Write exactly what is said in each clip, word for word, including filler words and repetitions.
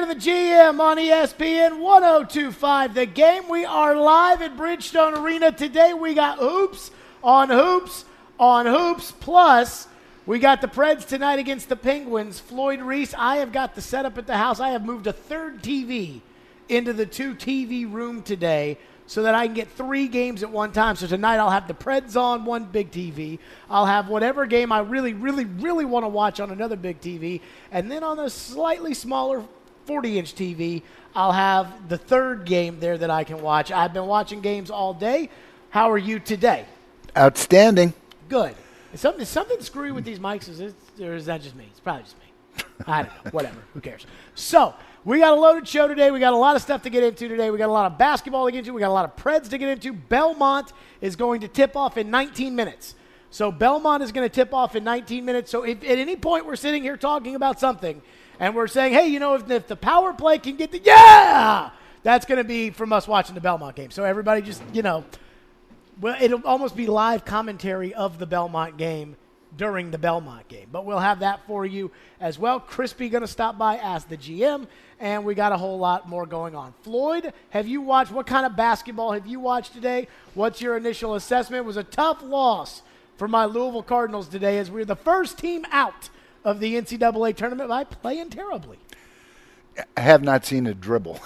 the G M on E S P N one oh two point five. The Game. We are live at Bridgestone Arena. Today we got hoops on hoops on hoops. Plus, we got the Preds tonight against the Penguins. Floyd Reese, I have got the setup at the house. I have moved a third T V into the two T V room today so that I can get three games at one time. So tonight I'll have the Preds on one big T V. I'll have whatever game I really, really, really want to watch on another big T V. And then on a slightly smaller forty-inch T V, I'll have the third game there that I can watch. I've been watching games all day. How are you today? Outstanding. Good. Is something, is something screwy with these mics, is it, or is that just me? It's probably just me. I don't know. Whatever. Who cares? So, we got a loaded show today. We got a lot of stuff to get into today. We got a lot of basketball to get into. We got a lot of Preds to get into. Belmont is going to tip off in nineteen minutes. So Belmont is going to tip off in nineteen minutes. So if at any point we're sitting here talking about something and we're saying, hey, you know, if, if the power play can get the, yeah, that's going to be from us watching the Belmont game. So everybody just, you know, well, it'll almost be live commentary of the Belmont game during the Belmont game. But we'll have that for you as well. Crispy going to stop by as the G M, and we got a whole lot more going on. Floyd, have you watched, what kind of basketball have you watched today? What's your initial assessment? It was a tough loss for my Louisville Cardinals today as we're the first team out of the N C double A tournament by playing terribly. I have not seen a dribble.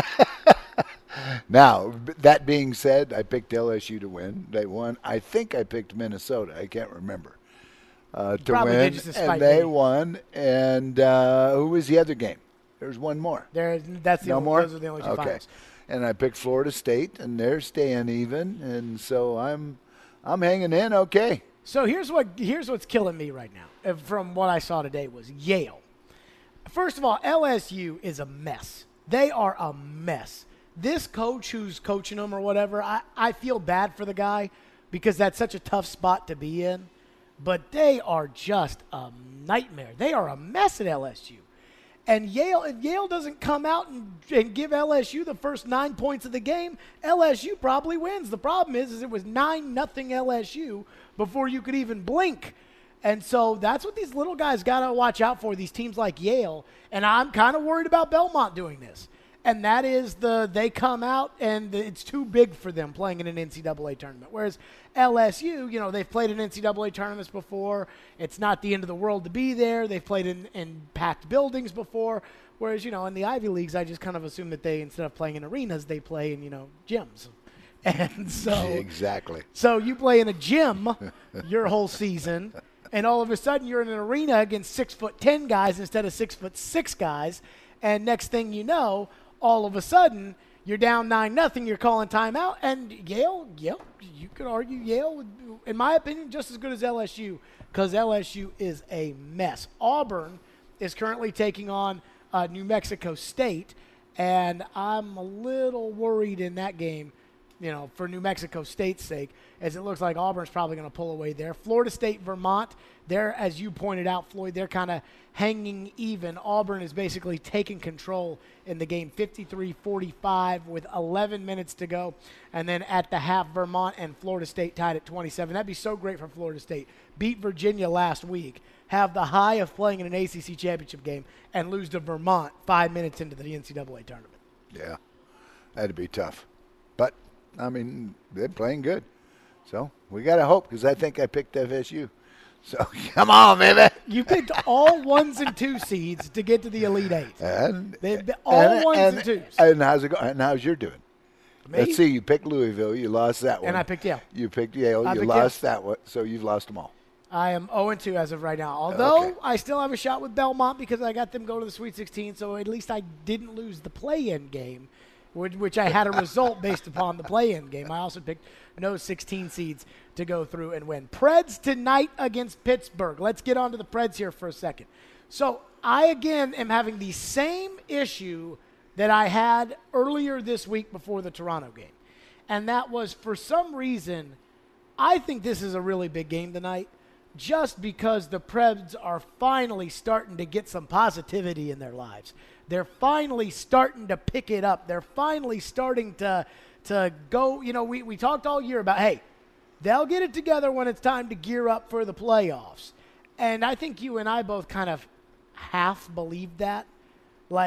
Now, that being said, I picked L S U to win. They won. I think I picked Minnesota. I can't remember. Uh, to Probably win, did, just and they me. won. And uh, who was the other game? There's one more. There, that's the no only, more. Those are the only two okay. finals. And I picked Florida State, and they're staying even, and so I'm, I'm hanging in okay. So here's what here's what's killing me right now. uh, From what I saw today was Yale. First of all, L S U is a mess. They are a mess. This coach who's coaching them or whatever, I, I feel bad for the guy because that's such a tough spot to be in. But they are just a nightmare. They are a mess at L S U. And Yale, if Yale doesn't come out and, and give L S U the first nine points of the game, L S U probably wins. The problem is, is it was nine nothing L S U before you could even blink. And so that's what these little guys got to watch out for, these teams like Yale. And I'm kind of worried about Belmont doing this. And that is the they come out and it's too big for them playing in an N C double A tournament. Whereas L S U, you know, they've played in N C double A tournaments before. It's not the end of the world to be there. They've played in, in packed buildings before. Whereas, you know, in the Ivy Leagues, I just kind of assume that they, instead of playing in arenas, they play in, you know, gyms. And so exactly. So you play in a gym your whole season, and all of a sudden you're in an arena against six foot ten guys instead of six foot six guys. And next thing you know, all of a sudden, you're down nine nothing, you're calling timeout, and Yale, Yale, you could argue Yale, would, in my opinion, just as good as L S U, because L S U is a mess. Auburn is currently taking on uh, New Mexico State, and I'm a little worried in that game, you know, for New Mexico State's sake, as it looks like Auburn's probably going to pull away there. Florida State, Vermont, they're, as you pointed out, Floyd, they're kind of hanging even. Auburn is basically taking control in the game, fifty-three forty-five with eleven minutes to go. And then at the half, Vermont and Florida State tied at twenty-seven. That'd be so great for Florida State. Beat Virginia last week, have the high of playing in an A C C championship game, and lose to Vermont five minutes into the N C double A tournament. Yeah, that'd be tough. But, I mean, they're playing good. So we got to hope, because I think I picked F S U. So, come on, baby. You picked all ones and two seeds to get to the Elite Eight. And, They've been all and, ones and, and twos. And how's it going? And how's your doing? Me? Let's see. You picked Louisville. You lost that one. And I picked Yale. You picked Yale. I you picked lost Yale. that one. So you've lost them all. I am oh and two as of right now. Although Okay. I still have a shot with Belmont because I got them go to the Sweet sixteen, so at least I didn't lose the play-in game, which, which I had a result based upon the play-in game. I also picked no sixteen seeds to go through and win. Preds tonight against Pittsburgh. Let's get on to the Preds here for a second. So I, again, am having the same issue that I had earlier this week before the Toronto game. And that was, for some reason, I think this is a really big game tonight just because the Preds are finally starting to get some positivity in their lives. They're finally starting to pick it up. They're finally starting to to go, you know, we, we talked all year about, hey, they'll get it together when it's time to gear up for the playoffs. And I think you and I both kind of half believed that. Like,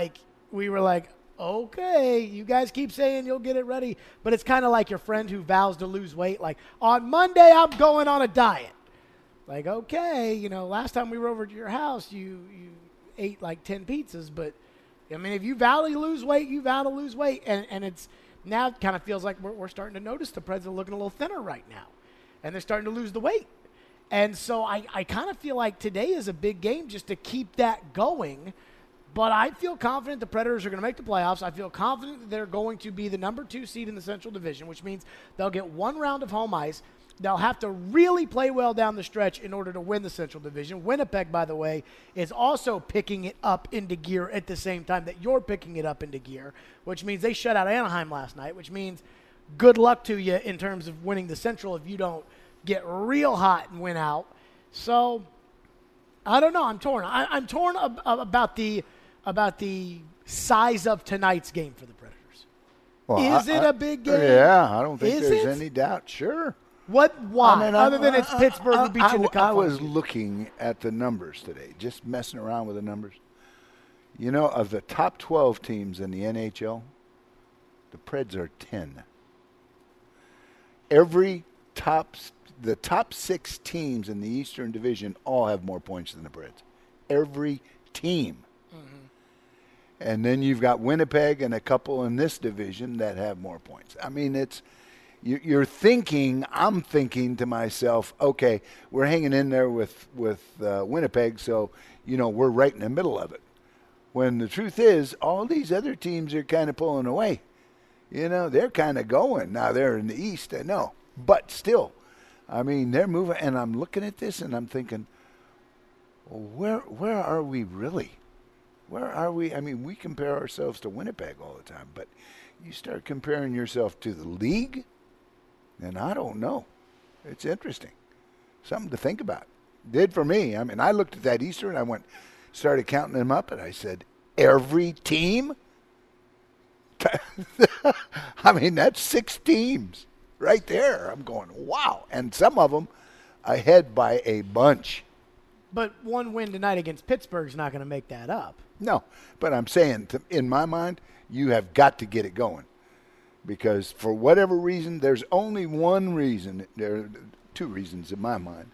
we were like, okay, you guys keep saying you'll get it ready. But it's kind of like your friend who vows to lose weight. Like, on Monday, I'm going on a diet. Like, okay, you know, last time we were over to your house, you, you ate like ten pizzas. But, I mean, if you vow to lose weight, you vow to lose weight. And, and it's now it kind of feels like we're, we're starting to notice the Preds are looking a little thinner right now. And they're starting to lose the weight. And so I, I kind of feel like today is a big game just to keep that going. But I feel confident the Predators are going to make the playoffs. I feel confident that they're going to be the number two seed in the Central Division, which means they'll get one round of home ice. They'll have to really play well down the stretch in order to win the Central Division. Winnipeg, by the way, is also picking it up into gear at the same time that you're picking it up into gear, which means they shut out Anaheim last night, which means good luck to you in terms of winning the Central if you don't get real hot and win out. So, I don't know. I'm torn. I, I'm torn ab- about the about the size of tonight's game for the Predators. Well, is I, it I, a big game? Yeah, I don't think Is there's it? any doubt. Sure. What? Why? I mean, Other I, than it's I, Pittsburgh I, who beat you in the I, cup. I was final. looking at the numbers today, just messing around with the numbers. You know, of the top twelve teams in the N H L, the Preds are ten. Every top, the top six teams in the Eastern Division all have more points than the Preds. Every team. And then you've got Winnipeg and a couple in this division that have more points. I mean, it's you, you're thinking, I'm thinking to myself, okay, we're hanging in there with, with uh, Winnipeg, so, you know, we're right in the middle of it. When the truth is, all these other teams are kind of pulling away. You know, they're kind of going. Now, they're in the East, I know. But still, I mean, they're moving. And I'm looking at this and I'm thinking, well, where where are we really? Where are we? I mean, we compare ourselves to Winnipeg all the time, but you start comparing yourself to the league, and I don't know. It's interesting. Something to think about. Did for me. I mean, I looked at that Easter, and I went, started counting them up, and I said, every team? I mean, that's six teams right there. I'm going, wow. And some of them ahead by a bunch. But one win tonight against Pittsburgh's not going to make that up. No, but I'm saying, to, in my mind, you have got to get it going. Because for whatever reason, there's only one reason, there are two reasons in my mind,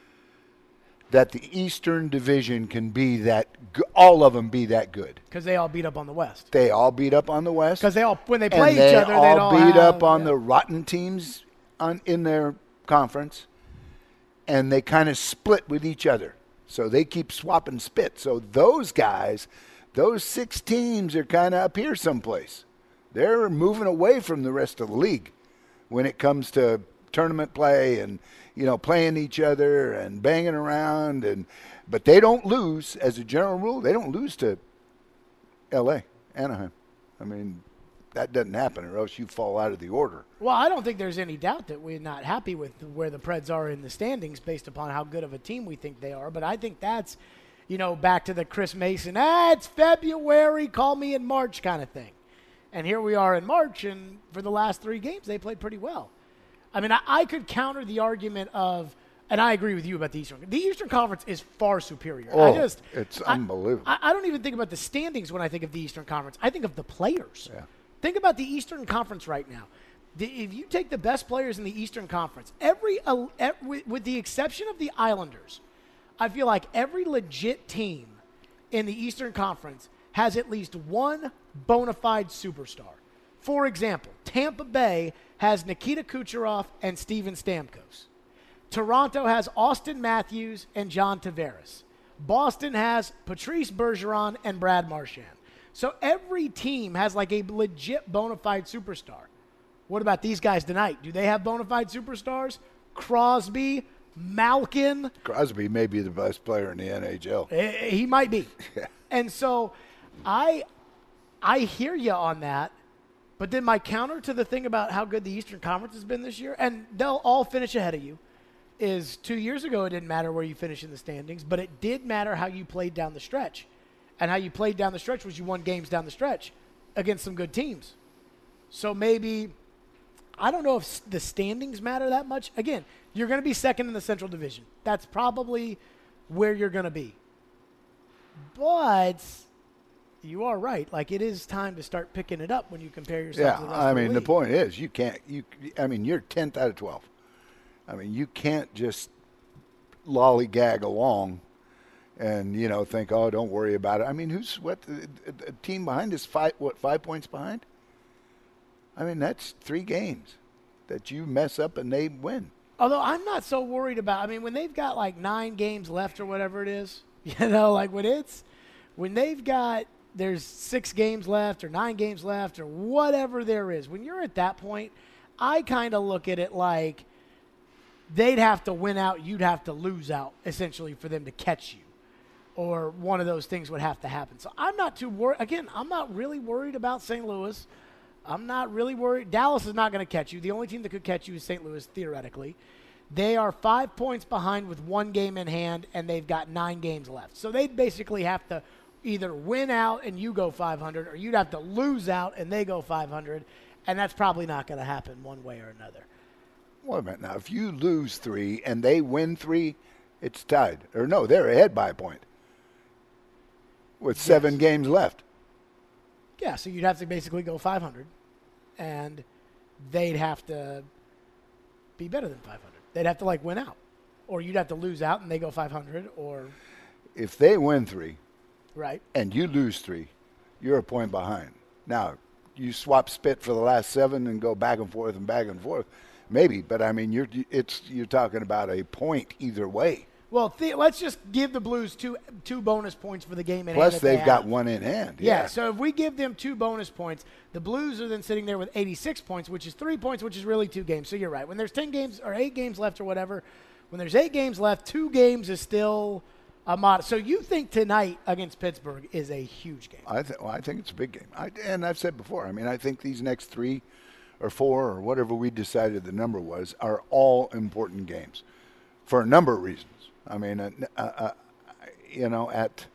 that the Eastern Division can be that, all of them be that good. Because they all beat up on the West. They all beat up on the West. Because they all, when they play and each they other, all they all beat have, up on yeah. the rotten teams on, in their conference. And they kind of split with each other. So they keep swapping spit. So those guys, those six teams are kind of up here someplace. They're moving away from the rest of the league when it comes to tournament play and, you know, playing each other and banging around. And but they don't lose, as a general rule, they don't lose to L A, Anaheim. I mean, that doesn't happen or else you fall out of the order. Well, I don't think there's any doubt that we're not happy with where the Preds are in the standings based upon how good of a team we think they are. But I think that's, you know, back to the Chris Mason, ah, it's February, call me in March kind of thing. And here we are in March, and for the last three games, they played pretty well. I mean, I, I could counter the argument of, and I agree with you about the Eastern. The Eastern Conference is far superior. Oh, I just, it's I, unbelievable. I, I don't even think about the standings when I think of the Eastern Conference. I think of the players. Yeah. Think about the Eastern Conference right now. The, if you take the best players in the Eastern Conference, every, uh, every with the exception of the Islanders, I feel like every legit team in the Eastern Conference has at least one bona fide superstar. For example, Tampa Bay has Nikita Kucherov and Steven Stamkos. Toronto has Austin Matthews and John Tavares. Boston has Patrice Bergeron and Brad Marchand. So every team has like a legit bona fide superstar. What about these guys tonight? Do they have bona fide superstars? Crosby, Malkin. Crosby may be the best player in the N H L. He might be. Yeah. And so I I hear you on that. But then my counter to the thing about how good the Eastern Conference has been this year, and they'll all finish ahead of you, is two years ago it didn't matter where you finished in the standings, but it did matter how you played down the stretch. And how you played down the stretch was you won games down the stretch against some good teams. So maybe, I don't know if the standings matter that much. Again, you're going to be second in the Central Division. That's probably where you're going to be. But you are right. Like, it is time to start picking it up when you compare yourself Yeah, to the rest I of the mean, the league. point is, you can't. You, I mean, you're tenth out of twelve. I mean, you can't just lollygag along and, you know, think, oh, don't worry about it. I mean, who's what? A team behind is five. What, five points behind? I mean, that's three games that you mess up and they win. Although I'm not so worried about, I mean, when they've got like nine games left or whatever it is, you know, like when it's, when they've got, there's six games left or nine games left or whatever there is, when you're at that point, I kind of look at it like they'd have to win out, you'd have to lose out, essentially, for them to catch you. Or one of those things would have to happen. So I'm not too worried. Again, I'm not really worried about Saint Louis. I'm not really worried. Dallas is not going to catch you. The only team that could catch you is Saint Louis, theoretically. They are five points behind with one game in hand, and they've got nine games left. So they'd basically have to either win out and you go five hundred, or you'd have to lose out and they go five hundred, and that's probably not going to happen one way or another. Wait a minute now. If you lose three and they win three, it's tied. Or no, they're ahead by a point with seven Yes. games left. Yeah, so you'd have to basically go five hundred, and they'd have to be better than five hundred. They'd have to, like, win out. Or you'd have to lose out and they go five hundred, or, If they win three right? and you lose three, you're a point behind. Now, you swap spit for the last seven and go back and forth and back and forth, maybe. But I mean, you're it's you're talking about a point either way. Well, th- let's just give the Blues two two bonus points for the game in Plus, hand that they they've got have. one in hand. Yeah, Yeah. so if we give them two bonus points, the Blues are then sitting there with eighty-six points, which is three points, which is really two games. So you're right. When there's ten games or eight games left or whatever, when there's eight games left, two games is still a mod. So you think tonight against Pittsburgh is a huge game? I think. Well, I think it's a big game. I, and I've said before. I mean, I think these next three, or four, or whatever we decided the number was, are all important games, for a number of reasons. I mean, uh, uh, uh, you know, at.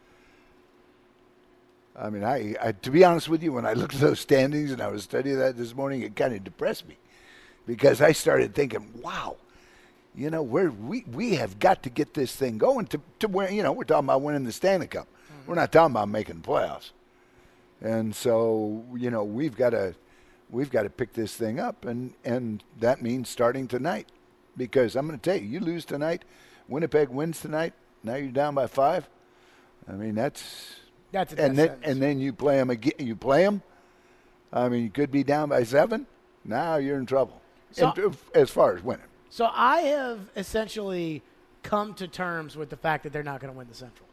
I mean, I, I to be honest with you, when I looked at those standings and I was studying that this morning, it kind of depressed me, because I started thinking, wow, you know, we're, we we have got to get this thing going to to win. You know, we're talking about winning the Stanley Cup. Mm-hmm. We're not talking about making the playoffs. And so, you know, we've got to we've got to pick this thing up, and and that means starting tonight, because I'm going to tell you, you lose tonight, Winnipeg wins tonight, now you're down by five. I mean, that's That's a and death then sentence. and then you play them again. You play them. I mean, you could be down by seven. Now you're in trouble. So- And, as far as winning, So I have essentially come to terms with the fact that they're not going to win the Central.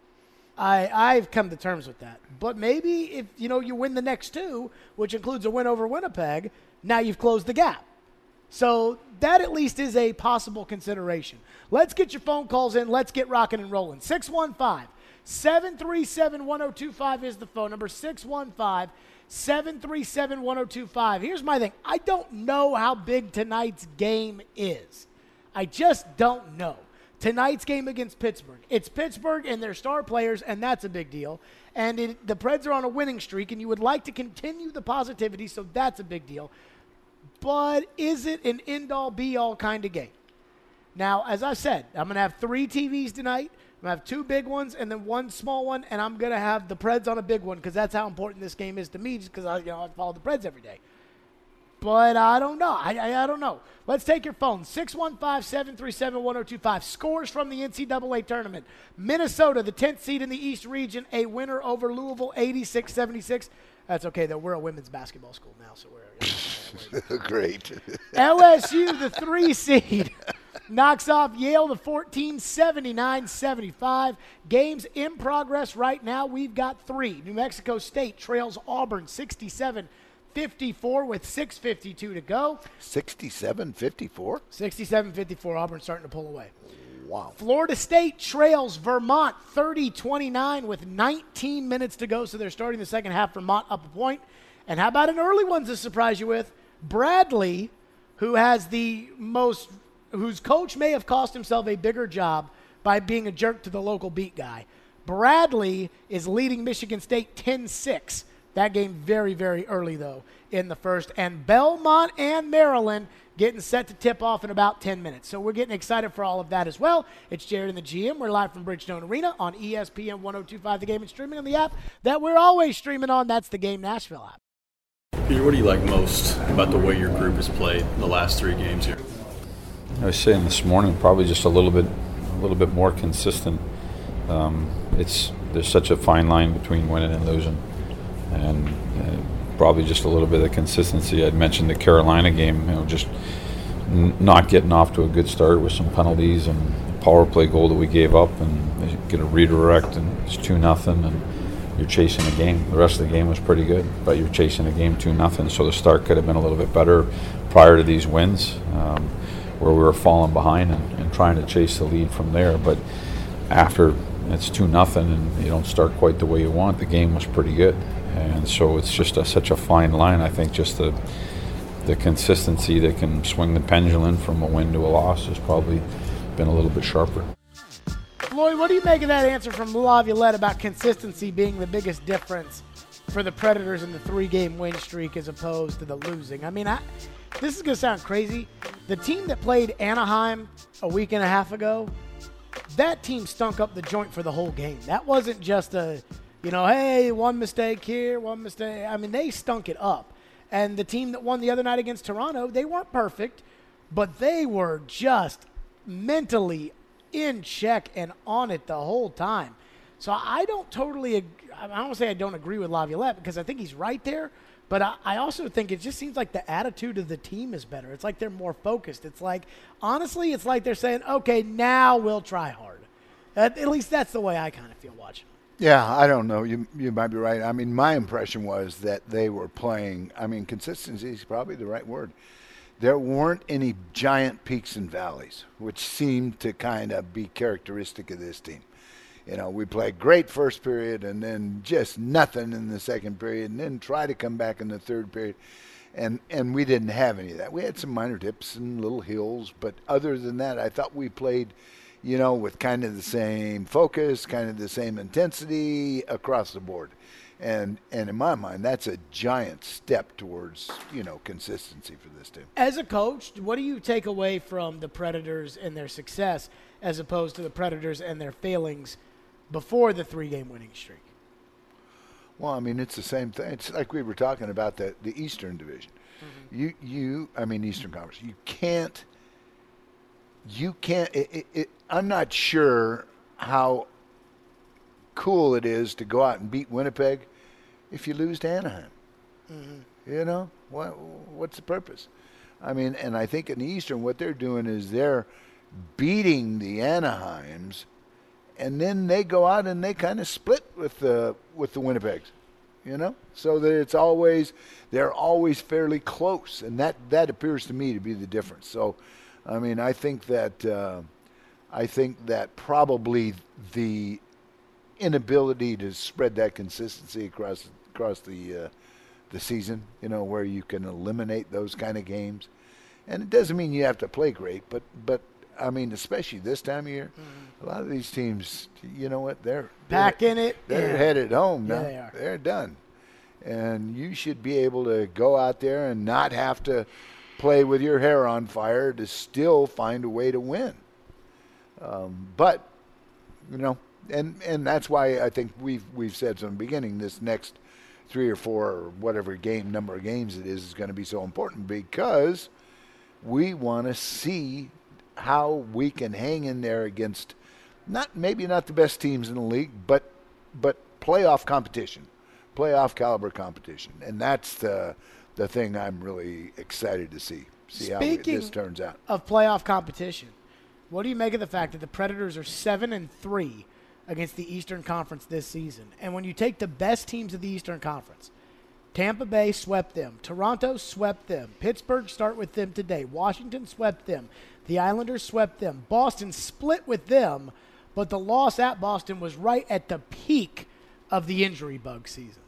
I I've come to terms with that. But maybe if you know you win the next two, which includes a win over Winnipeg, now you've closed the gap. So that at least is a possible consideration. Let's get your phone calls in. Let's get rocking and rolling. six one five, seven three seven, one oh two five is the phone number. six one five, seven three seven, one oh two five. Here's my thing. I don't know how big tonight's game is. I just don't know. Tonight's game against Pittsburgh. It's Pittsburgh and their star players, and that's a big deal. And it, the Preds are on a winning streak, and you would like to continue the positivity, so that's a big deal. But is it an end-all, be-all kind of game? Now, as I said, I'm going to have three T Vs tonight. I'm going to have two big ones and then one small one, and I'm going to have the Preds on a big one because that's how important this game is to me, just because I, you know, I follow the Preds every day. But I don't know. I, I, I don't know. Let's take your phone. six one five, seven three seven, one oh two five. Scores from the N C double A tournament. Minnesota, the tenth seed in the East region, a winner over Louisville, eighty-six seventy-six. That's okay, though. We're a women's basketball school now, so we're great. L S U, the three seed, knocks off Yale, the fourteen, seventy-nine seventy-five. Games in progress right now. We've got three. New Mexico State trails Auburn, sixty-seven fifty-four with six fifty-two to go. sixty-seven fifty-four? sixty-seven fifty-four, Auburn starting to pull away. Wow. Florida State trails Vermont thirty twenty-nine with nineteen minutes to go, so they're starting the second half. Vermont up a point. And how about an early one to surprise you with? Bradley, who has the most, whose coach may have cost himself a bigger job by being a jerk to the local beat guy. Bradley is leading Michigan State ten six. That game very, very early, though, in the first. And Belmont and Maryland getting set to tip off in about ten minutes. So we're getting excited for all of that as well. It's Jared and the G M. We're live from Bridgestone Arena on E S P N one oh two point five The Game and streaming on the app that we're always streaming on. That's the Game Nashville app. Peter, what do you like most about the way your group has played the last three games here? I was saying this morning, probably just a little bit, a little bit more consistent. Um, it's there's such a fine line between winning and losing, and uh, probably just a little bit of consistency. I'd mentioned the Carolina game, you know, just n- not getting off to a good start with some penalties and a power play goal that we gave up, and they get a redirect, and it's two nothing, and you're chasing a game. The rest of the game was pretty good, but you're chasing a game two nothing. So the start could have been a little bit better prior to these wins, um, where we were falling behind and, and trying to chase the lead from there. But after it's two nothing and you don't start quite the way you want, the game was pretty good. And so it's just a, such a fine line. I think just the the consistency that can swing the pendulum from a win to a loss has probably been a little bit sharper. Lloyd, what do you make of that answer from Laviolette about consistency being the biggest difference for the Predators in the three-game win streak as opposed to the losing? I mean, I, this is going to sound crazy. The team that played Anaheim a week and a half ago, that team stunk up the joint for the whole game. That wasn't just a, you know, hey, one mistake here, one mistake. I mean, they stunk it up. And the team that won the other night against Toronto, they weren't perfect, but they were just mentally in check and on it the whole time. So I don't totally, I don't want to say I don't agree with Laviolette because I think he's right there, but I, I also think it just seems like the attitude of the team is better. It's like they're more focused. It's like, honestly, it's like they're saying, okay, now we'll try hard. At, at least that's the way I kind of feel watching. Yeah, I don't know. You you might be right. I mean, my impression was that they were playing, I mean, consistency is probably the right word. There weren't any giant peaks and valleys, which seemed to kind of be characteristic of this team. You know, we played great first period and then just nothing in the second period and then try to come back in the third period. And and we didn't have any of that. We had some minor dips and little hills, but other than that, I thought we played, you know, with kind of the same focus, kind of the same intensity across the board. And and in my mind, that's a giant step towards, you know, consistency for this team. As a coach, what do you take away from the Predators and their success as opposed to the Predators and their failings before the three-game winning streak? Well, I mean, it's the same thing. It's like we were talking about the, the Eastern Division. Mm-hmm. You, you, I mean, Eastern Conference. You can't, you can't, it, it, it, I'm not sure how cool it is to go out and beat Winnipeg if you lose to Anaheim. Mm-hmm. You know, what, what's the purpose? I mean, and I think in the Eastern, what they're doing is they're beating the Anaheims, and then they go out and they kind of split with the with the Winnipegs, you know, so that it's always they're always fairly close, and that that appears to me to be the difference. So, I mean, I think that uh, I think that probably the inability to spread that consistency across across the uh, the season, you know, where you can eliminate those kind of games, and it doesn't mean you have to play great, but but I mean, especially this time of year, mm-hmm. a lot of these teams, you know what, they're back they're, in it. They're yeah. headed home now. Yeah, they are. They're done, and you should be able to go out there and not have to play with your hair on fire to still find a way to win. Um, but you know. And and that's why I think we've we've said from the beginning this next three or four or whatever game number of games it is is going to be so important because we want to see how we can hang in there against not maybe not the best teams in the league, but but playoff competition, playoff caliber competition, and that's the the thing I'm really excited to see see Speaking how this turns out. Of playoff competition, what do you make of the fact that the Predators are seven and three against the Eastern Conference this season? And when you take the best teams of the Eastern Conference, Tampa Bay swept them. Toronto swept them. Pittsburgh start with them today. Washington swept them. The Islanders swept them. Boston split with them, but the loss at Boston was right at the peak of the injury bug season.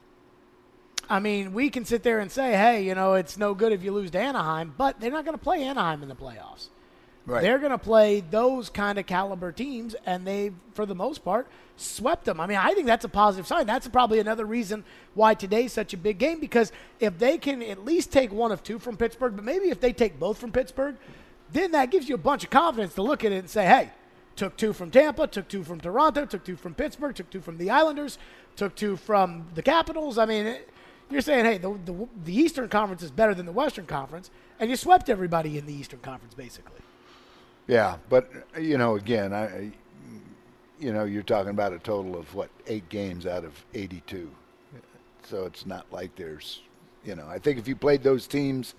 I mean, we can sit there and say, hey, you know, it's no good if you lose to Anaheim, but they're not going to play Anaheim in the playoffs. Right. They're going to play those kind of caliber teams, and they, for the most part, swept them. I mean, I think that's a positive sign. That's probably another reason why today's such a big game, because if they can at least take one of two from Pittsburgh, but maybe if they take both from Pittsburgh, then that gives you a bunch of confidence to look at it and say, hey, took two from Tampa, took two from Toronto, took two from Pittsburgh, took two from the Islanders, took two from the Capitals. I mean, it, you're saying, hey, the, the the Eastern Conference is better than the Western Conference, and you swept everybody in the Eastern Conference, basically. Yeah, but, you know, again, I, you know, you're talking about a total of, what, eight games out of eighty-two. So it's not like there's, you know, I think if you played those teams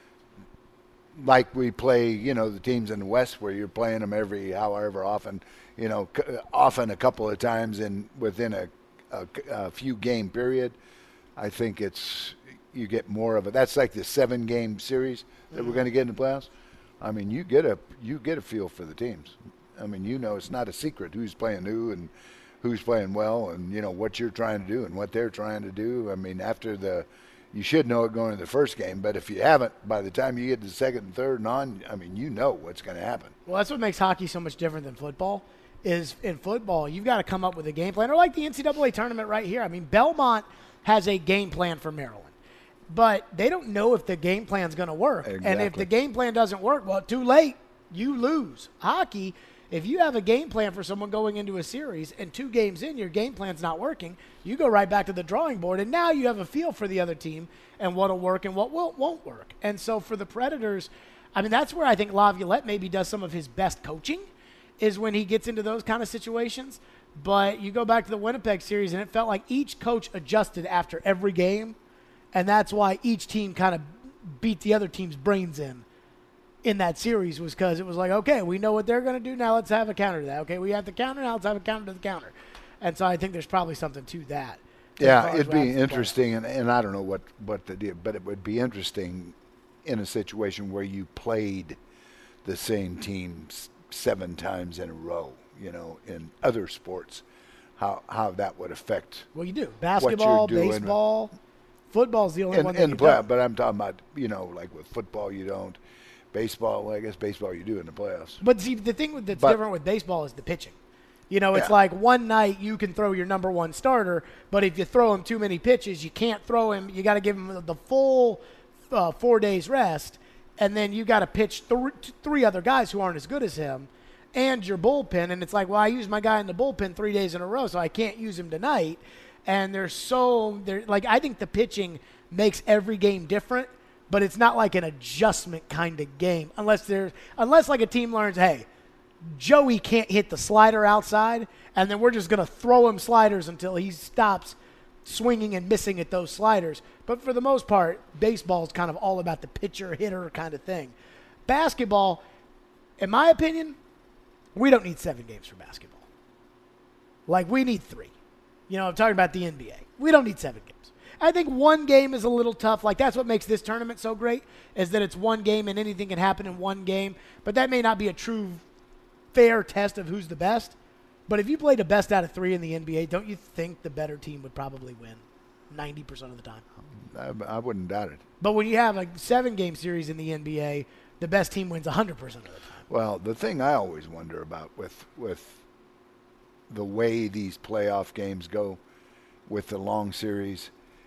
like we play, you know, the teams in the West where you're playing them every however often, you know, c- often a couple of times in within a, a, a few game period, I think it's you get more of it. That's like the seven game series that mm-hmm. we're going to get in the playoffs. I mean, you get a you get a feel for the teams. I mean, you know, it's not a secret who's playing who and who's playing well, and you know what you're trying to do and what they're trying to do. I mean, after the, you should know it going to the first game, but if you haven't, by the time you get to the second and third and on, I mean, you know what's going to happen. Well, that's what makes hockey so much different than football. Is in football, you've got to come up with a game plan, or like the N C double A tournament right here. I mean, Belmont has a game plan for Maryland, but they don't know if the game plan's going to work. Exactly. And if the game plan doesn't work, well, too late. You lose. Hockey, if you have a game plan for someone going into a series and two games in, your game plan's not working, you go right back to the drawing board, and now you have a feel for the other team and what'll work and what will, won't work. And so for the Predators, I mean, that's where I think Laviolette maybe does some of his best coaching, is when he gets into those kind of situations. But you go back to the Winnipeg series, and it felt like each coach adjusted after every game, and that's why each team kind of beat the other team's brains in in that series, was because it was like, okay, we know what they're going to do, now let's have a counter to that. Okay, we have the counter, now let's have a counter to the counter. And so I think there's probably something to that. Yeah, it'd be interesting, and, and I don't know what, what the deal, but it would be interesting in a situation where you played the same teams seven times in a row, you know, in other sports, how how that would affect. Well, you do. Basketball, baseball, football's the only in, one that in you the play, don't. But I'm talking about, you know, like with football, you don't. Baseball, well, I guess baseball you do in the playoffs. But see, the thing that's but, different with baseball is the pitching. You know, it's yeah. like one night you can throw your number one starter, but if you throw him too many pitches, you can't throw him. You got to give him the full uh, four days rest, and then you got to pitch th- three other guys who aren't as good as him, and your bullpen. And it's like, well, I used my guy in the bullpen three days in a row, so I can't use him tonight. And there's so – like I think the pitching makes every game different, but it's not like an adjustment kind of game unless there's – unless like a team learns, hey, Joey can't hit the slider outside, and then we're just going to throw him sliders until he stops swinging and missing at those sliders. But for the most part, baseball is kind of all about the pitcher-hitter kind of thing. Basketball, in my opinion, we don't need seven games for basketball. Like, we need three. You know, I'm talking about the N B A. We don't need seven games. I think one game is a little tough. Like, that's what makes this tournament so great, is that it's one game and anything can happen in one game. But that may not be a true fair test of who's the best. But if you played the best out of three in the N B A, don't you think the better team would probably win ninety percent of the time? I, I wouldn't doubt it. But when you have a seven-game series in the N B A, the best team wins one hundred percent of the time. Well, the thing I always wonder about with with the way these playoff games go with the long series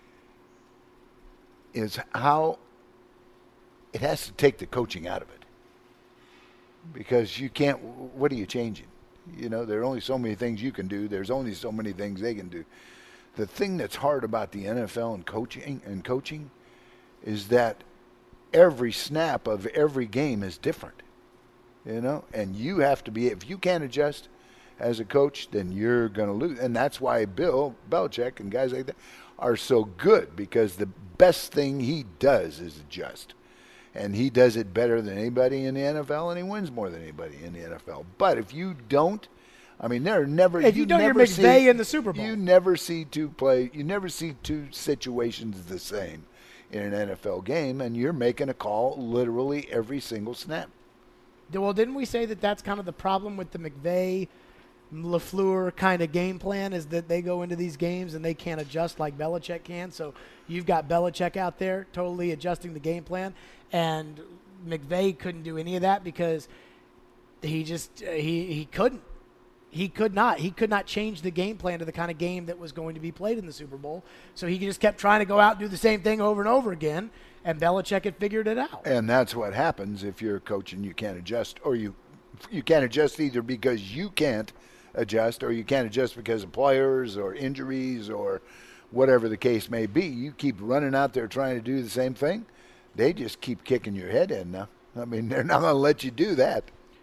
is how it has to take the coaching out of it. Because you can't, what are you changing? You know, there are only so many things you can do. There's only so many things they can do. The thing that's hard about the N F L and coaching and coaching is that every snap of every game is different. You know, and you have to be, if you can't adjust as a coach, then you're going to lose. And that's why Bill Belichick and guys like that are so good, because the best thing he does is adjust. And he does it better than anybody in the N F L, and he wins more than anybody in the N F L. But if you don't, I mean, there are never. If you, you don't, you're McVay in the Super Bowl. You never see two play. You never see two situations the same in an N F L game, and you're making a call literally every single snap. Well, didn't we say that that's kind of the problem with the McVay, LaFleur kind of game plan, is that they go into these games and they can't adjust like Belichick can? So you've got Belichick out there totally adjusting the game plan, and McVay couldn't do any of that because he just uh, he he couldn't. He could not. He could not change the game plan to the kind of game that was going to be played in the Super Bowl. So he just kept trying to go out and do the same thing over and over again, and Belichick had figured it out. And that's what happens if you're a coach and you can't adjust, or you you can't adjust either because you can't adjust, or you can't adjust because of players or injuries or whatever the case may be. You keep running out there trying to do the same thing, they just keep kicking your head in now. I mean, they're not going to let you do that.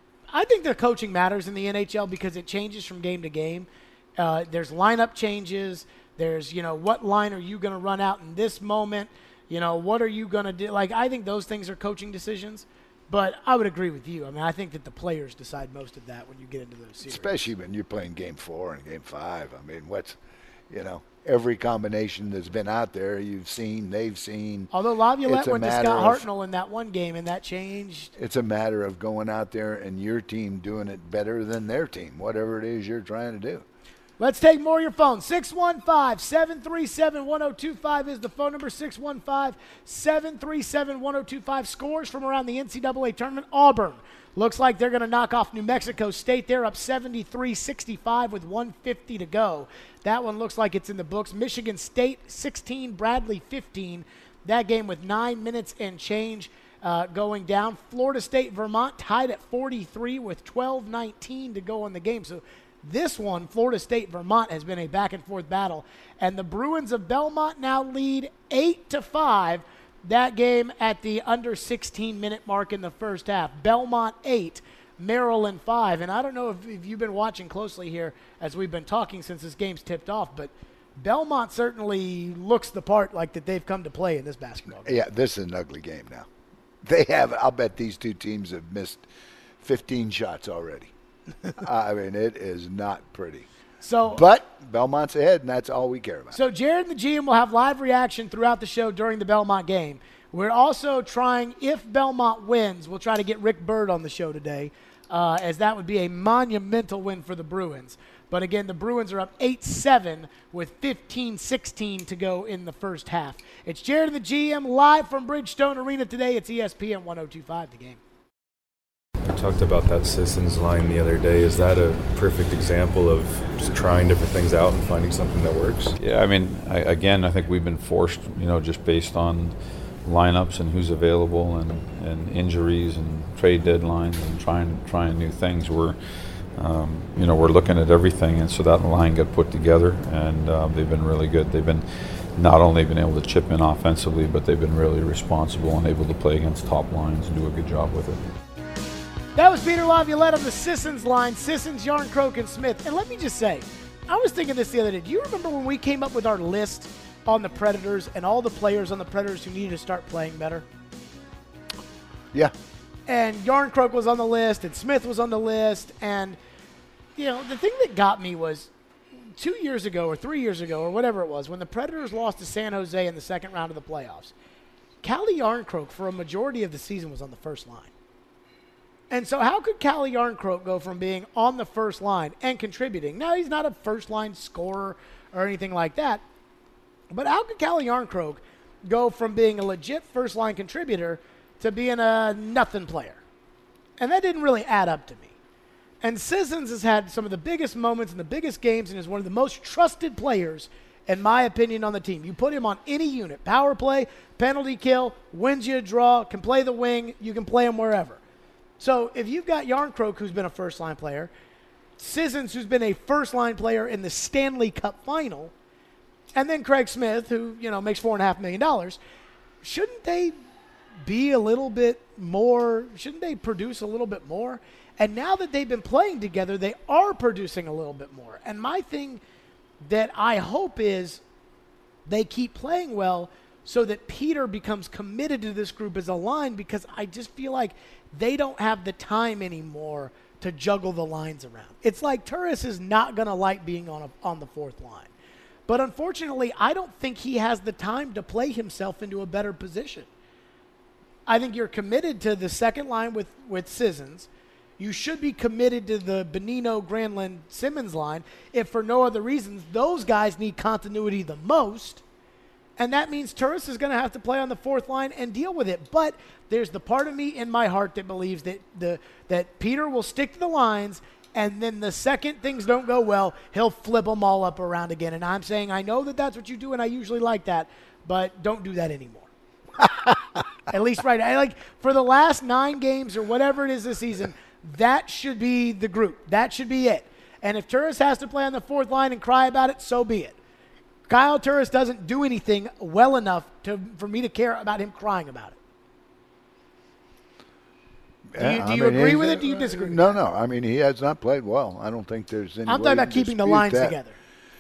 I think the coaching matters in the N H L because it changes from game to game. Uh, there's lineup changes. There's, you know, what line are you going to run out in this moment? You know, what are you going to do? Like, I think those things are coaching decisions. But I would agree with you. I mean, I think that the players decide most of that when you get into those series. Especially when you're playing game four and game five. I mean, what's, you know, every combination that's been out there you've seen, they've seen. Although Laviolette went to Scott of, Hartnell in that one game, and that changed. It's a matter of going out there and your team doing it better than their team, whatever it is you're trying to do. Let's take more of your phone. six one five, seven three seven, one oh two five is the phone number. six one five, seven three seven, one oh two five. Scores from around the N C double A tournament. Auburn looks like they're going to knock off New Mexico State. They're up seventy-three sixty-five with one fifty to go. That one looks like it's in the books. Michigan State sixteen, Bradley fifteen. That game with nine minutes and change uh, going down. Florida State, Vermont tied at forty-three with twelve nineteen to go in the game. So this one, Florida State, Vermont, has been a back-and-forth battle. And the Bruins of Belmont now lead eight to five. That game at the under sixteen-minute mark in the first half. Belmont eight, Maryland five. And I don't know if, if you've been watching closely here as we've been talking since this game's tipped off, but Belmont certainly looks the part like that they've come to play in this basketball game. Yeah, this is an ugly game now. They have, I'll bet these two teams have missed fifteen shots already. I mean, it is not pretty. So, but Belmont's ahead, and that's all we care about. So Jared and the G M will have live reaction throughout the show during the Belmont game. We're also trying, if Belmont wins, we'll try to get Rick Byrd on the show today, uh, as that would be a monumental win for the Bruins. But again, the Bruins are up eight seven with fifteen sixteen to go in the first half. It's Jared and the G M live from Bridgestone Arena today. It's E S P N one oh two five, The Game. We talked about that Sissons line the other day. Is that a perfect example of just trying different things out and finding something that works? Yeah, I mean, I, again, I think we've been forced, you know, just based on lineups and who's available and, and injuries and trade deadlines and trying trying new things. We're, um, you know, we're looking at everything, and so that line got put together, and uh, they've been really good. They've been not only been able to chip in offensively, but they've been really responsible and able to play against top lines and do a good job with it. That was Peter Laviolette on the Sissons line. Sissons, Yarncroke, and Smith. And let me just say, I was thinking this the other day. Do you remember when we came up with our list on the Predators and all the players on the Predators who needed to start playing better? Yeah. And Yarncroke was on the list, and Smith was on the list. And, you know, the thing that got me was two years ago or three years ago or whatever it was, when the Predators lost to San Jose in the second round of the playoffs, Calle Yarncroke, for a majority of the season, was on the first line. And so how could Calle Yarncroke go from being on the first line and contributing? Now, he's not a first-line scorer or anything like that, but how could Calle Yarncroke go from being a legit first-line contributor to being a nothing player? And that didn't really add up to me. And Sissons has had some of the biggest moments in the biggest games and is one of the most trusted players, in my opinion, on the team. You put him on any unit, power play, penalty kill, wins you a draw, can play the wing, you can play him wherever. So if you've got Yarncroke, who's been a first-line player, Sissons, who's been a first-line player in the Stanley Cup final, and then Craig Smith, who, you know, makes four point five million dollars, shouldn't they be a little bit more, shouldn't they produce a little bit more? And now that they've been playing together, they are producing a little bit more. And my thing that I hope is they keep playing well so that Peter becomes committed to this group as a line, because I just feel like they don't have the time anymore to juggle the lines around. It's like Turris is not going to like being on a, on the fourth line. But unfortunately, I don't think he has the time to play himself into a better position. I think you're committed to the second line with, with Sissons. You should be committed to the Bonino, Granlund, Simmons line. If for no other reasons, those guys need continuity the most. And that means Turris is going to have to play on the fourth line and deal with it. But there's the part of me in my heart that believes that the that Peter will stick to the lines, and then the second things don't go well, he'll flip them all up around again. And I'm saying I know that that's what you do, and I usually like that, but don't do that anymore. At least right now. Like, for the last nine games or whatever it is this season, that should be the group. That should be it. And if Turris has to play on the fourth line and cry about it, so be it. Kyle Turris doesn't do anything well enough to for me to care about him crying about it. Do you, Yeah, do I you mean, agree he's- with it? Do you disagree with No, it? no. I mean, he has not played well. I don't think there's any I'm way talking about to keeping the dispute lines that. together.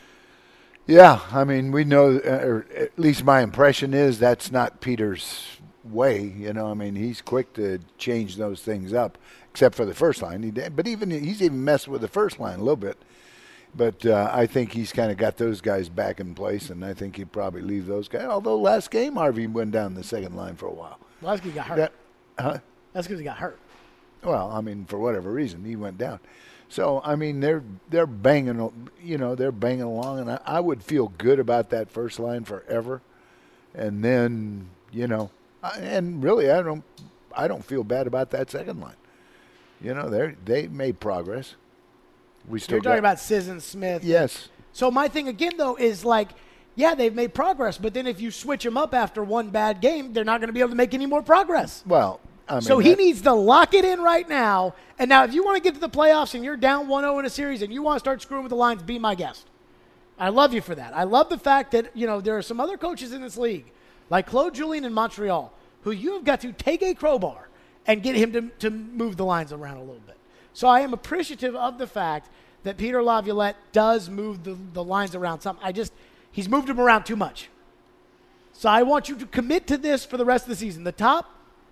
Yeah, I mean, we know, uh, or at least my impression is that's not Peter's way. You know, I mean, he's quick to change those things up, except for the first line. He did, but even he's even messed with the first line a little bit. But uh, I think he's kind of got those guys back in place, and I think he'd probably leave those guys. Although last game, Harvey went down the second line for a while. Well, that's because he got hurt. That, huh? That's because he got hurt. Well, I mean, for whatever reason, he went down. So, I mean, they're they're banging, you know, they're banging along, and I, I would feel good about that first line forever. And then, you know, I, and really, I don't, I don't feel bad about that second line. You know, they they made progress. We still You're talking got, about Sisson, Smith. yes. So my thing again, though, is like, yeah, they've made progress, but then if you switch them up after one bad game, they're not going to be able to make any more progress. Well, I mean, So he that- needs to lock it in right now. And now if you want to get to the playoffs and you're down one oh in a series and you want to start screwing with the lines, be my guest. I love you for that. I love the fact that, you know, there are some other coaches in this league, like Claude Julien in Montreal, who you have got to take a crowbar and get him to, to move the lines around a little bit. So I am appreciative of the fact that Peter Laviolette does move the, the lines around some. I just, he's moved them around too much. So I want you to commit to this for the rest of the season. The top,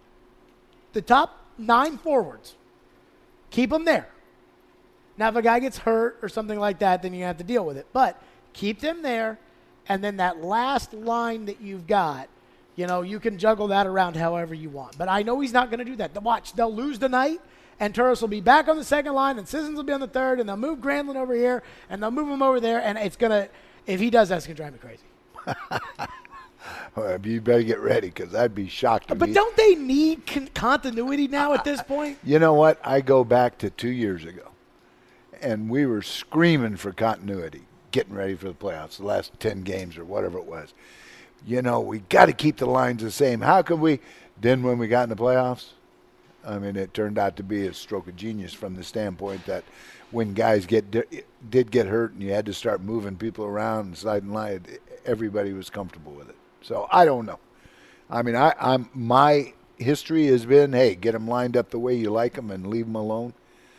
the top nine forwards, keep them there. Now, if a guy gets hurt or something like that, then you have to deal with it. But keep them there, and then that last line that you've got, you know, you can juggle that around however you want. But I know he's not going to do that. Watch, they'll lose tonight, and Turris will be back on the second line, and Sissons will be on the third, and they'll move Granlund over here, and they'll move him over there, and it's going to, if he does that, it's going to drive me crazy. Well, you better get ready because I'd be shocked. if But he- don't they need con- continuity now at this point? You know what? I go back to two years ago, and we were screaming for continuity, getting ready for the playoffs, the last ten games or whatever it was. You know, we got to keep the lines the same. How can we? Then when we got in the playoffs, I mean, it turned out to be a stroke of genius from the standpoint that when guys get did get hurt and you had to start moving people around and sliding line, everybody was comfortable with it. So I don't know. I mean, I, I'm my history has been, hey, get them lined up the way you like them and leave them alone.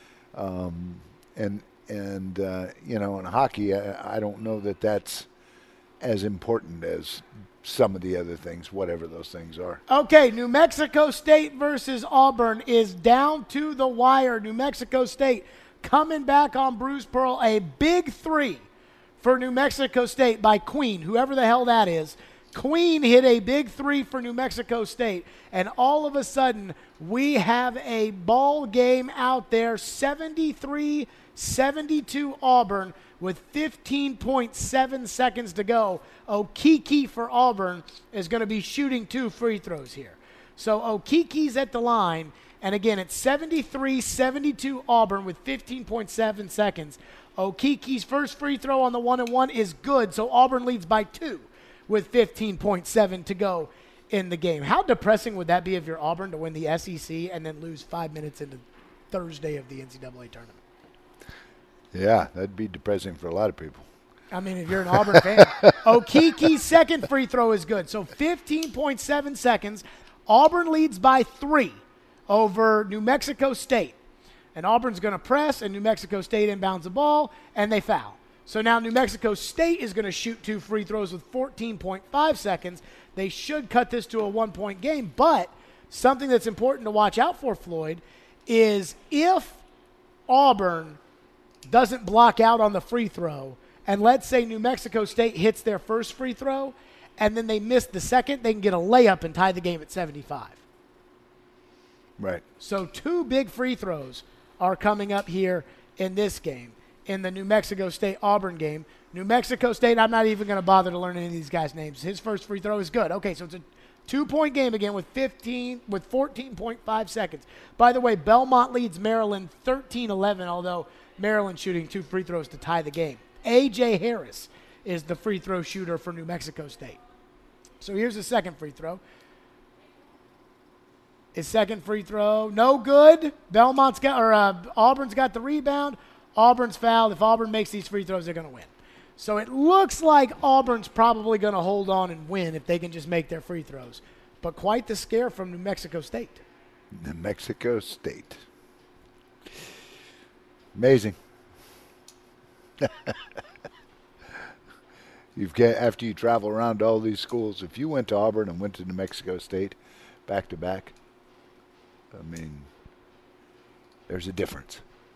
Um, and and uh, you know, in hockey, I, I don't know that that's as important as some of the other things, whatever those things are. Okay, New Mexico State versus Auburn is down to the wire. New Mexico State coming back on Bruce Pearl, a big three for New Mexico State by Queen, whoever the hell that is. Queen hit a big three for New Mexico State, and all of a sudden we have a ball game out there, seventy-three seventy-two Auburn with fifteen point seven seconds to go. Okeke for Auburn is going to be shooting two free throws here. So Okeke's at the line, and again, it's seventy-three seventy-two Auburn with fifteen point seven seconds. Okeke's first free throw on the one and one is good, so Auburn leads by two with fifteen point seven to go in the game. How depressing would that be if you're Auburn to win the S E C and then lose five minutes into Thursday of the N C double A tournament? Yeah, that'd be depressing for a lot of people. I mean, if you're an Auburn fan. Okeke's second free throw is good. So fifteen point seven seconds. Auburn leads by three over New Mexico State. And Auburn's going to press, and New Mexico State inbounds the ball, and they foul. So now New Mexico State is going to shoot two free throws with fourteen point five seconds. They should cut this to a one-point game. But something that's important to watch out for, Floyd, is if Auburn doesn't block out on the free throw, and let's say New Mexico State hits their first free throw, and then they miss the second, they can get a layup and tie the game at seventy-five. Right. So two big free throws are coming up here in this game. In the New Mexico State-Auburn game, New Mexico State, I'm not even going to bother to learn any of these guys' names. His first free throw is good. Okay, so it's a two-point game again with fifteen with fourteen point five seconds. By the way, Belmont leads Maryland thirteen eleven, although Maryland shooting two free throws to tie the game. A J Harris is the free throw shooter for New Mexico State. So here's the second free throw. His second free throw, no good. Belmont's got, or uh, Auburn's got the rebound. Auburn's fouled. If Auburn makes these free throws, they're going to win. So it looks like Auburn's probably going to hold on and win if they can just make their free throws. But quite the scare from New Mexico State. New Mexico State. Amazing. You've get, after you travel around to all these schools, if you went to Auburn and went to New Mexico State back to back, I mean, there's a difference.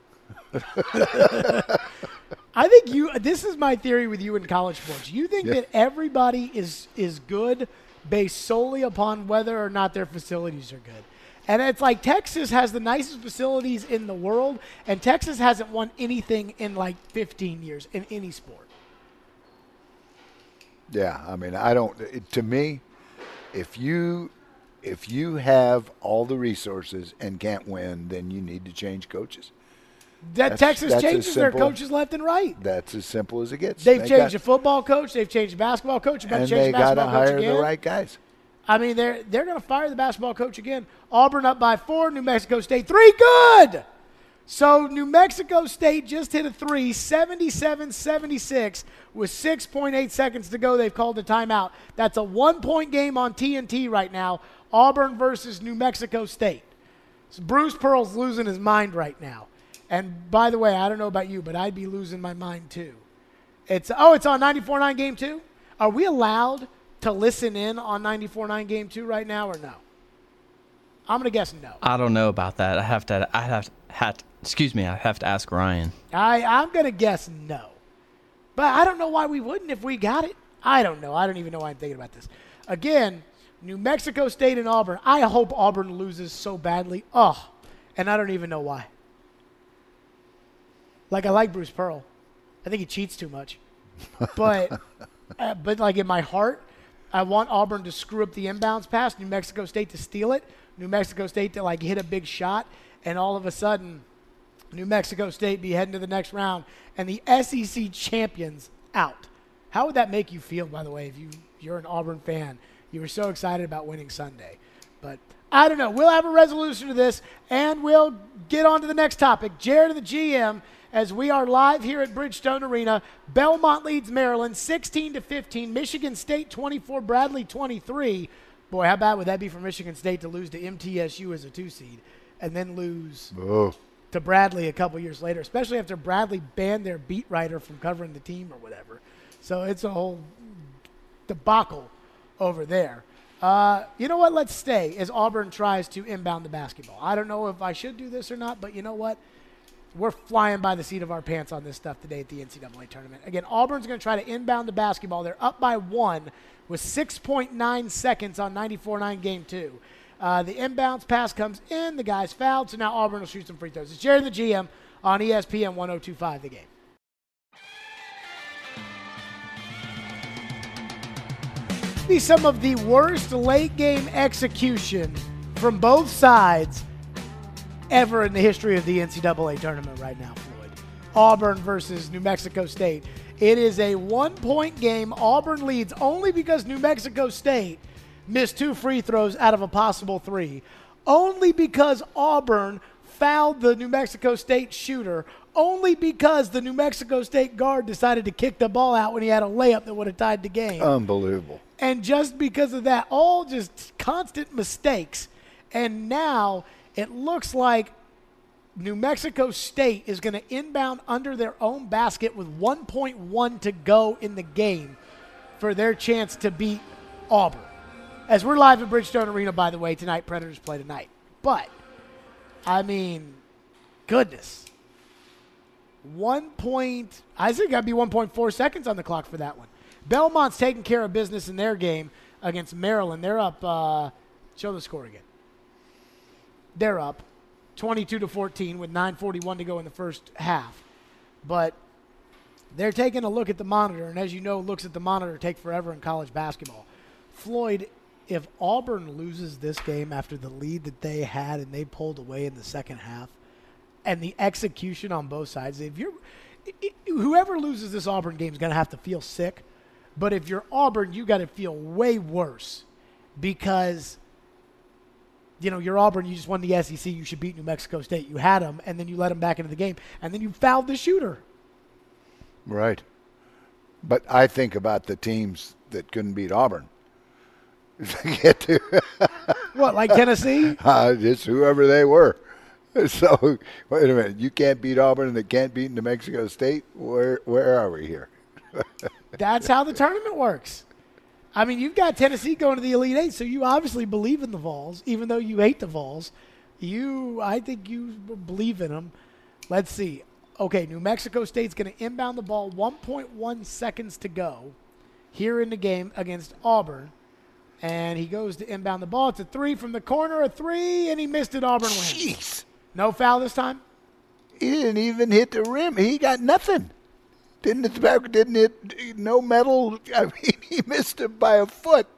I think you. This is my theory with you in college sports. You think Yeah. that everybody is is good based solely upon whether or not their facilities are good. And it's like Texas has the nicest facilities in the world, and Texas hasn't won anything in like fifteen years in any sport. Yeah, I mean, I don't. It, to me, if you if you have all the resources and can't win, then you need to change coaches. That That's- Texas that's as changes their simple- coaches left and right. That's as simple as it gets. They've They changed got- a football coach. They've changed a basketball coach. About to and change they the got to basketball coach hire again. the right guys. I mean, they're they're going to fire the basketball coach again. Auburn up by four. New Mexico State three. Good. So New Mexico State just hit a three, seventy-seven seventy-six, with six point eight seconds to go. They've called a timeout. That's a one-point game on T N T right now. Auburn versus New Mexico State. So Bruce Pearl's losing his mind right now. And by the way, I don't know about you, but I'd be losing my mind too. It's oh, it's on ninety-four nine Game two? Are we allowed to listen in on ninety-four nine Game two right now or no? I'm going to guess no. I don't know about that. I have to. I have to. Have to excuse me. I have to ask Ryan. I, I'm going to guess no. But I don't know why we wouldn't if we got it. I don't know. I don't even know why I'm thinking about this. Again, New Mexico State and Auburn. I hope Auburn loses so badly. Oh, and I don't even know why. Like, I like Bruce Pearl. I think he cheats too much. But, uh, but like, in my heart, I want Auburn to screw up the inbounds pass, New Mexico State to steal it, New Mexico State to, like, hit a big shot, and all of a sudden, New Mexico State be heading to the next round, and the S E C champions out. How would that make you feel, by the way, if you, you're an Auburn fan? You were so excited about winning Sunday. But I don't know. We'll have a resolution to this, and we'll get on to the next topic. Jared and the G M, as we are live here at Bridgestone Arena. Belmont leads Maryland sixteen to fifteen. Michigan State twenty-four, Bradley twenty-three. Boy, how bad would that be for Michigan State to lose to M T S U as a two seed and then lose Oh, to Bradley a couple years later, especially after Bradley banned their beat writer from covering the team or whatever. So it's a whole debacle over there. Uh, you know what? Let's stay as Auburn tries to inbound the basketball. I don't know if I should do this or not, but you know what? We're flying by the seat of our pants on this stuff today at the N C double A tournament. Again, Auburn's going to try to inbound the basketball. They're up by one with six point nine seconds on ninety-four nine Game two. Uh, the inbounds pass comes in. The guy's fouled, so now Auburn will shoot some free throws. It's Jared the G M on E S P N one oh two point five The Game. Be some of the worst late game execution from both sides ever in the history of the N C double A tournament right now, Floyd. Auburn versus New Mexico State. It is a one-point game. Auburn leads only because New Mexico State missed two free throws out of a possible three. Only because Auburn fouled the New Mexico State shooter. Only because the New Mexico State guard decided to kick the ball out when he had a layup that would have tied the game. unbelievable. And just because of that, all just constant mistakes. And now it looks like New Mexico State is going to inbound under their own basket with one point one to go in the game for their chance to beat Auburn. As we're live at Bridgestone Arena, by the way, tonight, Predators play tonight. But, I mean, goodness. One point, I think got to be one point four seconds on the clock for that one. Belmont's taking care of business in their game against Maryland. They're up, uh, show the score again. They're up twenty-two to fourteen with nine forty-one to go in the first half. But They're taking a look at the monitor, and as you know, looks at the monitor take forever in college basketball. Floyd, if Auburn loses this game after the lead that they had and they pulled away in the second half, and the execution on both sides, if you're whoever loses this Auburn game is going to have to feel sick. But if you're Auburn, you got to feel way worse because, you know, you're Auburn, you just won the S E C, you should beat New Mexico State. You had them, and then you let them back into the game, and then you fouled the shooter. Right. But I think about the teams that couldn't beat Auburn. Get to What, like Tennessee? uh, just whoever they were. So, wait a minute. You can't beat Auburn and they can't beat New Mexico State? Where where are we here? That's how the tournament works. I mean, you've got Tennessee going to the Elite Eight, so you obviously believe in the Vols, even though you hate the Vols. You, I think you believe in them. Let's see. Okay, New Mexico State's going to inbound the ball, one point one seconds to go here in the game against Auburn. And he goes to inbound the ball. It's a three from the corner, a three, and he missed it. Auburn wins. Jeez. No foul this time? He didn't even hit the rim. He got nothing. Didn't hit the back, didn't hit, no medal. I mean, he missed it by a foot.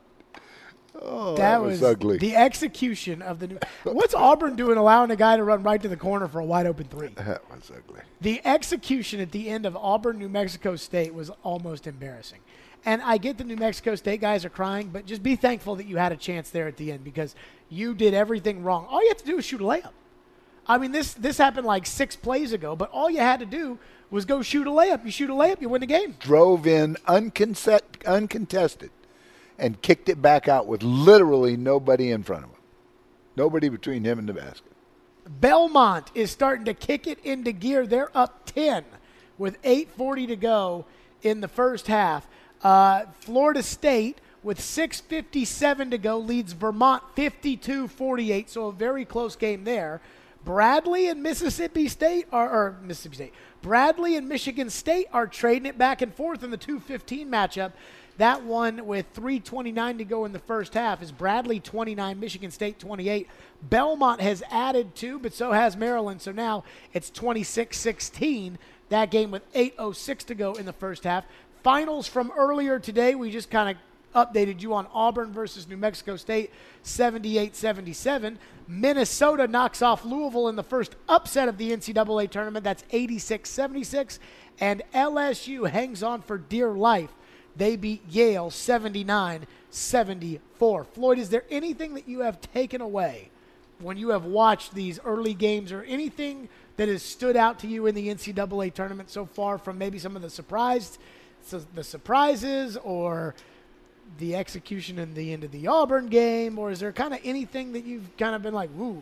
Oh, that, that was, was ugly. The execution of the new. What's Auburn doing allowing a guy to run right to the corner for a wide open three? That was ugly. The execution at the end of Auburn, New Mexico State was almost embarrassing. And I get the New Mexico State guys are crying, but just be thankful that you had a chance there at the end because you did everything wrong. All you have to do is shoot a layup. I mean, this this happened like six plays ago, but all you had to do was go shoot a layup. You shoot a layup, you win the game. Drove in uncontested, uncontested and kicked it back out with literally nobody in front of him. Nobody between him and the basket. Belmont is starting to kick it into gear. They're up ten with eight forty to go in the first half. Uh, Florida State, with six fifty-seven to go, leads Vermont fifty-two forty-eight, so a very close game there. Bradley and Mississippi State are, or Mississippi State, Bradley and Michigan State are trading it back and forth in the two fifteen matchup. That one with three twenty-nine to go in the first half is Bradley twenty-nine, Michigan State twenty-eight. Belmont has added two, but so has Maryland, so now it's twenty-six sixteen. That game with eight oh six to go in the first half. Finals from earlier today, we just kind of updated you on Auburn versus New Mexico State, seventy-eight seventy-seven. Minnesota knocks off Louisville in the first upset of the N C double A tournament. That's eighty-six seventy-six. And L S U hangs on for dear life. They beat Yale seventy-nine seventy-four. Floyd, is there anything that you have taken away when you have watched these early games or anything that has stood out to you in the N C double A tournament so far from maybe some of the surprised, so the surprises or the execution in the end of the Auburn game, or is there kind of anything that you've kind of been like, woo?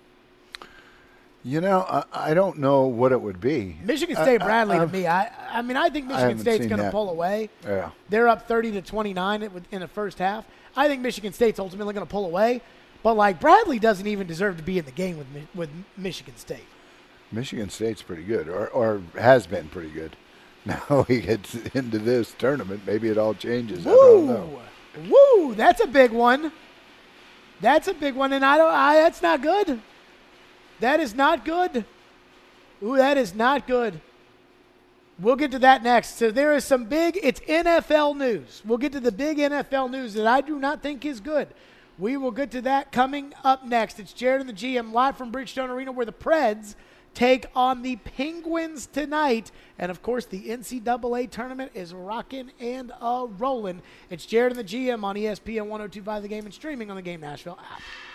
You know, I, I don't know what it would be. Michigan State, I, Bradley, I, to me, I I mean, I think Michigan I State's going to that. pull away. Yeah. They're up thirty to twenty-nine in the first half. I think Michigan State's ultimately going to pull away, but like Bradley doesn't even deserve to be in the game with with Michigan State. Michigan State's pretty good, or or has been pretty good. Now he gets into this tournament, maybe it all changes. Woo! I don't know. Woo! That's a big one. That's a big one, and I don't. I that's not good. That is not good. Ooh, that is not good. We'll get to that next. So there is some big, it's N F L news. We'll get to the big N F L news that I do not think is good. We will get to that coming up next. It's Jared and the G M live from Bridgestone Arena where the Preds take on the Penguins tonight. And, of course, the N C double A tournament is rocking and a rolling. It's Jared and the G M on E S P N one oh two point five The Game and streaming on the Game Nashville app.